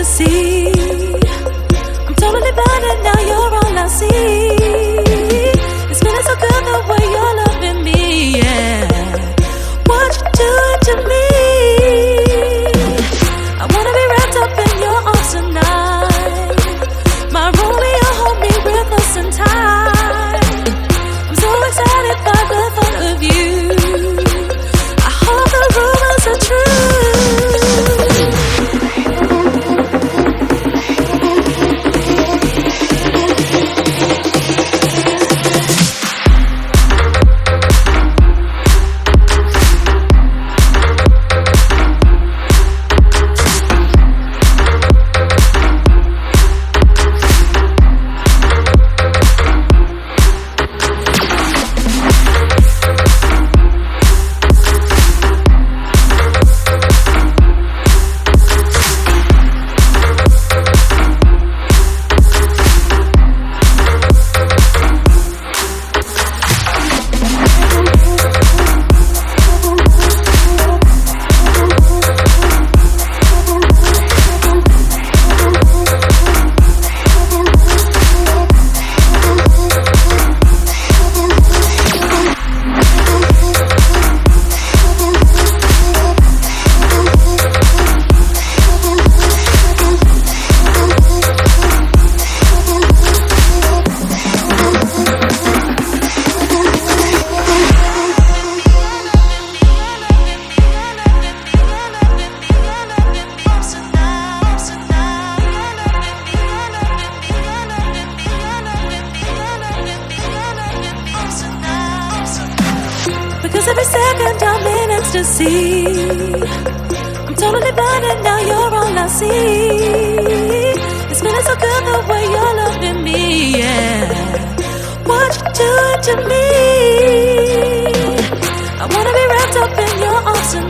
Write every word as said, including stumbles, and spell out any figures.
ecstasy. I'm totally blind and now you're all I see. It's feeling so good the way you're loving me, yeah. What you doing to me? I wanna be wrapped up in your arms tonight. My Romeo, hold me breathless and tight. I'm so excited by the thought of you. I hope the rumors are true. Because every second I'm in ecstasy. I'm totally blind and now you're all I see. It's feeling so good the way you're loving me, yeah. What you doing to me? I wanna be wrapped up in your arms tonight.